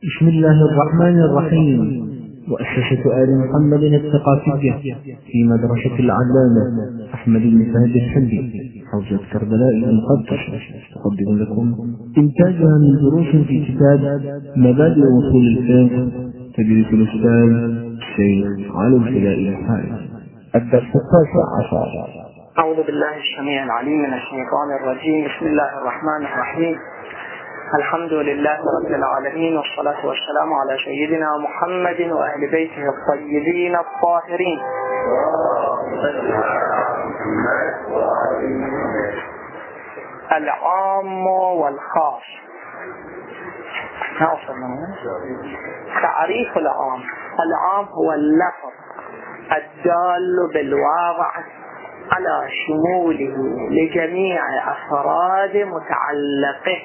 بسم الله الرحمن الرحيم. مؤسسة آل محمد الثقافية في مدرسة العلامة أحمد بن فهد الحمدي حوزة كربلاء المقدسة تقدم لكم إنتاجها من دروس في كتاب مبادئ أصول الفقه تدريس الأستاذ الشيخ علي الفلائي الحارث. الدرس 16. أعوذ بالله السميع العليم من الشيطان الرجيم. بسم الله الرحمن الرحيم. الحمد لله رب العالمين، والصلاة والسلام على سيدنا محمد وأهل بيته الطيبين الطاهرين. العام والخاص. تعريف العام: العام هو اللفظ الدال بالواضع على شموله لجميع أفراد متعلقه.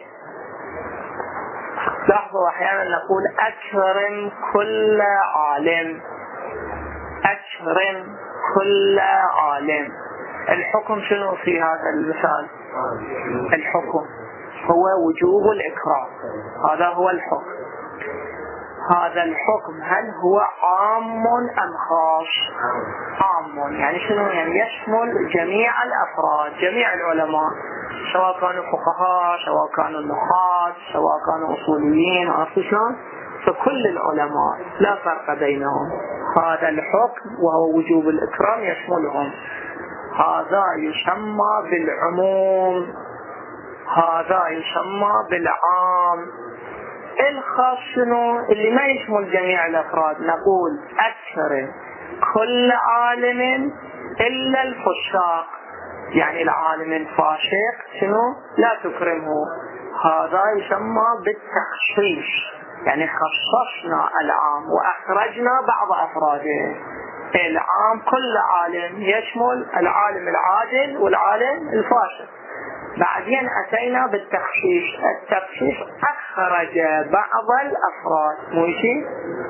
لاحظوا أحيانا نقول أكرم كل عالم، أكرم كل عالم. الحكم شنو في هذا المثال؟ الحكم هو وجوب الإكرام، هذا هو الحكم. هذا الحكم هل هو عام أم خاص؟ عام يعني شنو؟ يعني يشمل جميع الأفراد، جميع العلماء، سواء كانوا فقهاء، سواء كانوا نحاة، سواء كانوا أصوليين، عرفتوا شلون؟ فكل العلماء لا فرق بينهم. هذا الحكم وهو وجوب الإكرام يشملهم. هذا يسمى بالعموم، هذا يسمى بالعام. الخاص شنو؟ اللي ما يشمل جميع الأفراد. نقول أكثر كل عالم إلا الفساق، يعني العالم الفاسق شنو؟ لا تكرمه. هذا يسمى بالتخصيص، يعني خصصنا العام وأخرجنا بعض أفراده. العام كل عالم يشمل العالم العادل والعالم الفاسق. بعدين أتينا بالتخصيص. التخصيص أخرج بعض الأفراد، ماشي؟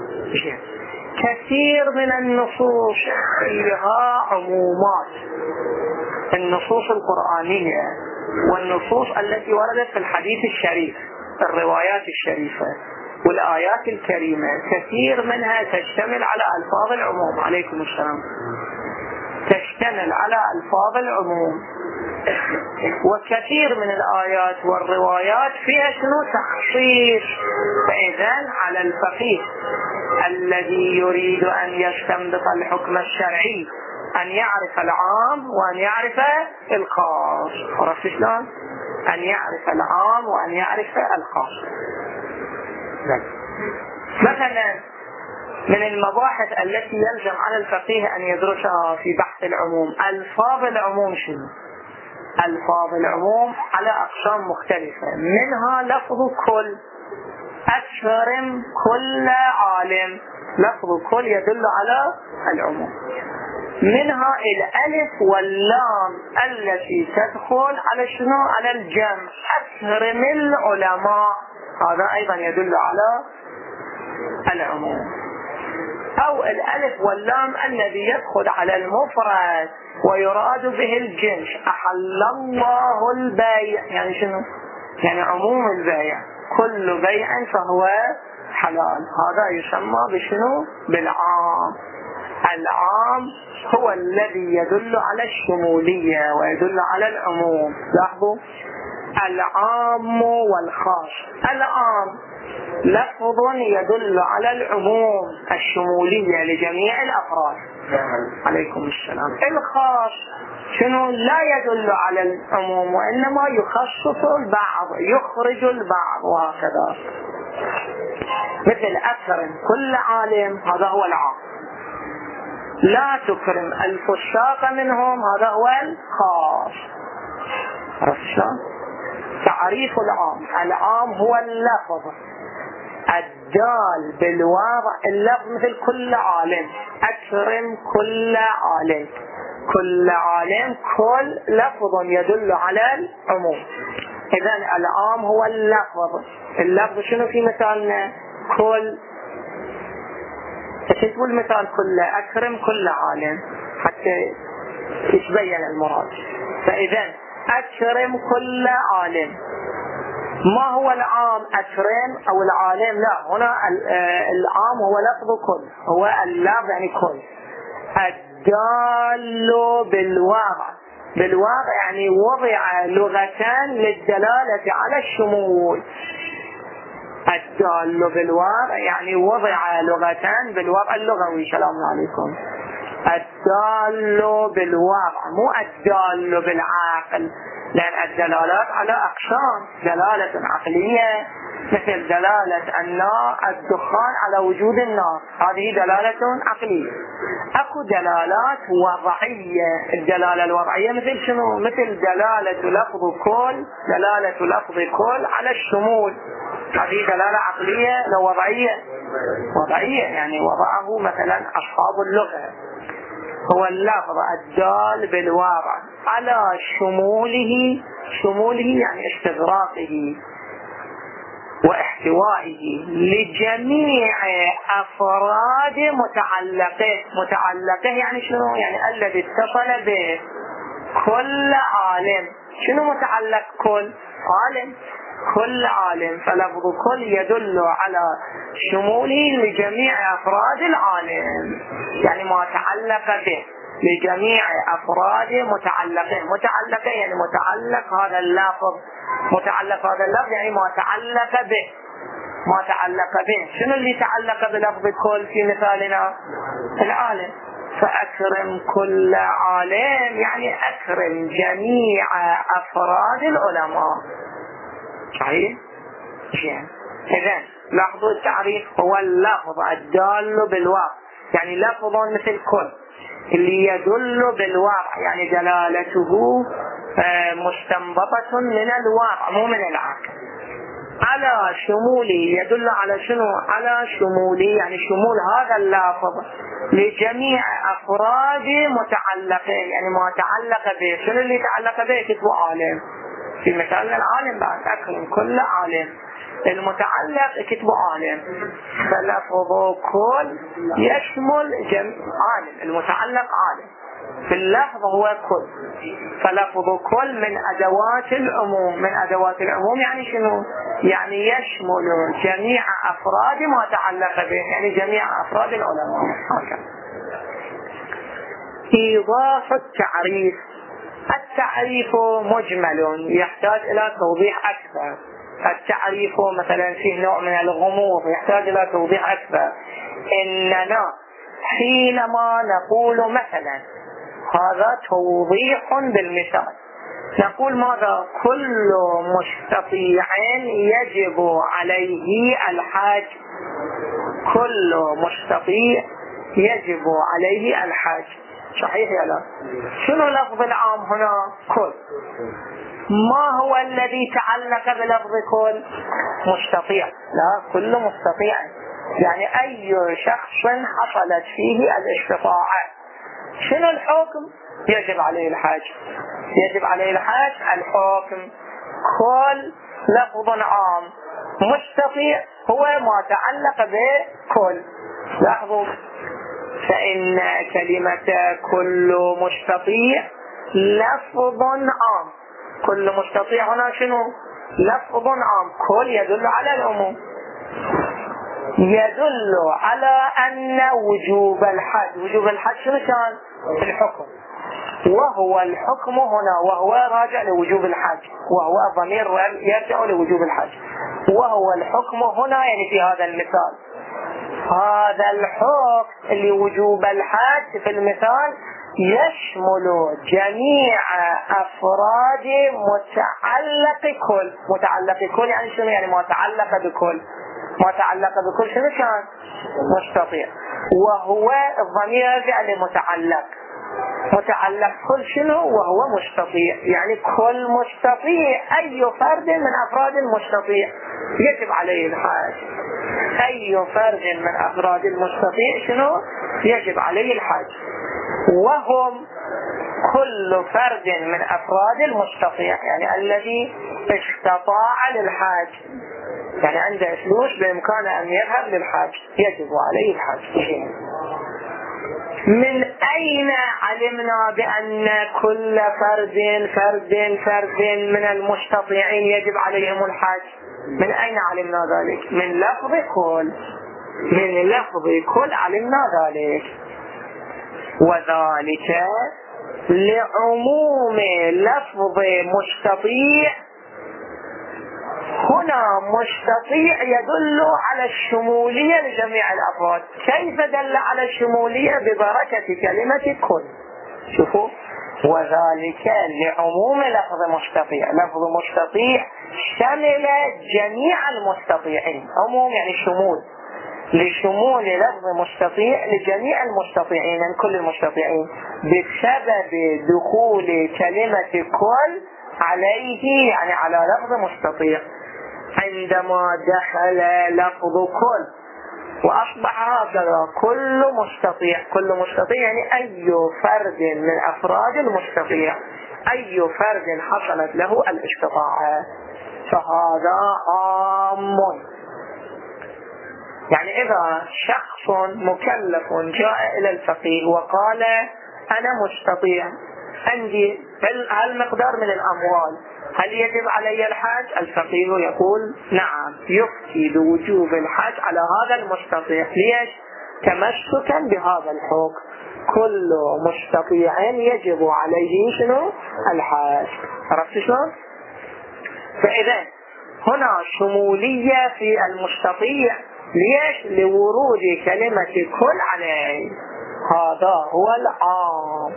كثير من النصوص فيها عمومات، النصوص القرآنية والنصوص التي وردت في الحديث الشريف، الروايات الشريفة والآيات الكريمة، كثير منها تشتمل على ألفاظ العموم. عليكم السلام. تشتمل على ألفاظ العموم، وكثير من الآيات والروايات فيها شنو؟ تخصيص. فإذن على الفقيه الذي يريد أن يستنبط الحكم الشرعي أن يعرف العام وأن يعرف الخاص. عرفت شلون؟ أن يعرف العام وأن يعرف الخاص. مثلا من المباحث التي يلزم على الفقيه أن يدرسها في بحث العموم ألفاظ العموم. شنو؟ ألفاظ العموم على أقسام مختلفة، منها لفظ كل، أكرم كل عالم، لفظ كل يدل على العموم. منها الألف واللام التي تدخل على شنو؟ على الجمع، أكرم العلماء، هذا أيضا يدل على العموم. أو الألف واللام الذي يدخل على المفرد ويراد به الجنس، أحل الله البيع، يعني شنو؟ يعني عموم البيع، كل بيع فهو حلال. هذا يسمى بشنو؟ بالعام. العام هو الذي يدل على الشمولية ويدل على العموم. لاحظوا، العام والخاص. العام لفظ يدل على العموم، الشمولية لجميع الأفراد. عليكم السلام. الخاص شنو؟ لا يدل على العموم وإنما يخصص البعض، يخرج البعض، وهكذا. مثل أكرم كل عالم، هذا هو العام. لا تكرم الفساق منهم، هذا هو الخاص. عرفت شلون؟ تعريف العام: العام هو اللفظ الدال بالواضع، اللفظ مثل كل عالم، أكرم كل عالم، كل عالم، كل لفظ يدل على العموم. إذن العام هو اللفظ. اللفظ شنو في مثالنا؟ كل. تشوفوا المثال كله، أكرم كل عالم، حتى يتبين المراد. فإذن أكرم كل عالم، ما هو العام أكرم أو العالم؟ لا، هنا العام هو لفظ كل، هو اللفظ يعني كل. الدال بالواقع، بالواقع يعني وضع لغتان للدلالة على الشمول. الدال بالواقع يعني وضع لغتان بالواقع اللغوي. سلام عليكم. الدال بالواقع، مو الدال بالعقل، لأن الدلالات على أقسام: دلالة عقلية مثل دلالة الدخان على وجود النار، هذه دلالة عقلية. أكو دلالات وضعية. الدلالة الوضعية مثل شنو؟ مثل دلالة لفظ كل، دلالة لفظ كل على الشمول، هذه دلالة عقلية. لو وضعية، وضعية يعني وضعه مثلا أصحاب اللغة. هو اللفظ الدال بالواقع على شموله، شموله يعني استغراقه واحتوائه لجميع أفراد متعلقه. متعلقه يعني شنو؟ يعني الذي اتصل به كل عالم. شنو متعلق كل؟ عالم، كل عالم. فلفظ كل يدل على شموله لجميع أفراد العالم، يعني ما تعلق به لجميع أفراد متعلقين. متعلقين يعني متعلق هذا اللفظ، متعلق هذا اللفظ يعني ما تعلق به، ما تعلق به. شنو اللي تعلق بلفظ كل في مثالنا؟ العالم. فأكرم كل عالم يعني أكرم جميع أفراد العلماء. صحيح؟ إذن لاحظوا التعريف: هو اللفظ الدال بالواقع، يعني لفظ مثل كل اللي يدل بالواقع، يعني دلالته مستنبطة من الواقع مو من العقل. على شموله يدل على شنو؟ على شموله يعني شمول هذا اللفظ لجميع أفراد متعلقين، يعني ما تعلق به. شنو اللي تعلق به؟ كتب عالم. في مثال العالم بعد أكرم كل عالم، المتعلق كتب عالم. فلفظ كل يشمل عالم، المتعلق عالم، في اللفظ هو كل. فلفظ كل من أدوات العموم. من أدوات العموم يعني شنو؟ يعني يشمل جميع أفراد ما تعلق به، يعني جميع أفراد العلماء. إيضاح التعريف: التعريف مجمل يحتاج إلى توضيح أكثر. التعريف مثلا فيه نوع من الغموض يحتاج إلى توضيح أكثر. إننا حينما نقول مثلا، هذا توضيح بالمثال، نقول ماذا؟ كل مستطيع يجب عليه الحج. كل مستطيع يجب عليه الحج. صحيح يا لا؟ شنو لفظ العام هنا؟ كل. ما هو الذي تعلق بلفظ كل؟ مستطيع. لا، كل مستطيع يعني أي شخص حصلت فيه الاستطاعة. شنو الحكم؟ يجب عليه الحج. يجب عليه الحج الحكم. كل لفظ عام، مستطيع هو ما تعلق به كل. لاحظوا، فإن كلمة كل مستطيع لفظ عام. كل مستطيع هنا شنو؟ لفظ عام. كل يدل على العموم، يدل على أن وجوب الحج. وجوب الحج شنو كان؟ الحكم، وهو الحكم هنا وهو راجع لوجوب الحج، وهو الضمير يرجع لوجوب الحج. وهو الحكم هنا يعني في هذا المثال، هذا الحكم لوجوب الحج في المثال يشمل جميع أفراد متعلق كل. متعلق كل يعني شنو؟ يعني ما تعلق بكل. ما تعلق بكل شنو كان؟ مستطيع. وهو الضمير يرجع لمتعلق. متعلق كل شنو؟ وهو مستطيع، يعني كل مستطيع أي فرد من أفراد المستطيع يجب عليه الحج. أي فرد من أفراد المستطيع شنو؟ يجب عليه الحج. وهم كل فرد من أفراد المستطيع، يعني الذي استطاع للحج، يعني عنده فلوس بإمكانه أن يذهب للحج، يجب عليه الحج. من أين علمنا بأن كل فرد من المستطيعين يجب عليهم الحج؟ من أين علمنا ذلك؟ من لفظ كل علمنا ذلك. وذلك لعموم لفظ مستطيع. هنا مستطيع يدل على الشمولية لجميع الأفراد. كيف دل على الشمولية؟ ببركة كلمة كل. شوفوا، وذلك لعموم لفظ مستطيع. لفظ مستطيع شمل جميع المستطيعين. عموم يعني شمول، لشمول لفظ مستطيع لجميع المستطيعين، يعني كل المستطيعين، بسبب دخول كلمة كل عليه، يعني على لفظ مستطيع. عندما دخل لفظ كل وأصبح هكذا كل مستطيع يعني أي فرد من أفراد المستطيع، أي فرد حصلت له الاستطاعة، فهذا عام. يعني إذا شخص مكلف جاء إلى الفقيه وقال أنا مستطيع، عندي هالمقدار من الأموال، هل يجب علي الحج؟ الفقيه يقول نعم، يفتي بوجوب الحج على هذا المستطيع. ليش؟ تمسكا بهذا الحكم، كل مستطيع يجب عليه شنو؟ الحج. عرفت شلون؟ فإذا هنا شمولية في المستطيع. ليش؟ لورود كلمة كل عليه. هذا هو العام.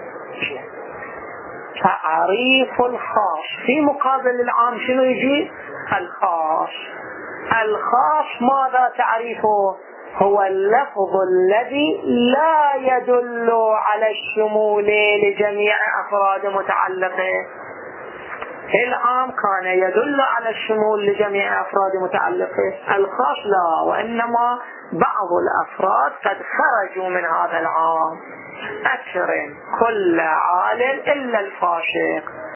تعريف الخاص في مقابل العام شنو يجي؟ الخاص. الخاص ماذا تعريفه؟ هو اللفظ الذي لا يدل على الشمول لجميع أفراد متعلقه. العام كان يدل على الشمول لجميع أفراد متعلقه، الخاص لا، وإنما بعض الأفراد قد خرجوا من هذا العام. أكرم كل عالم إلا الفاسق.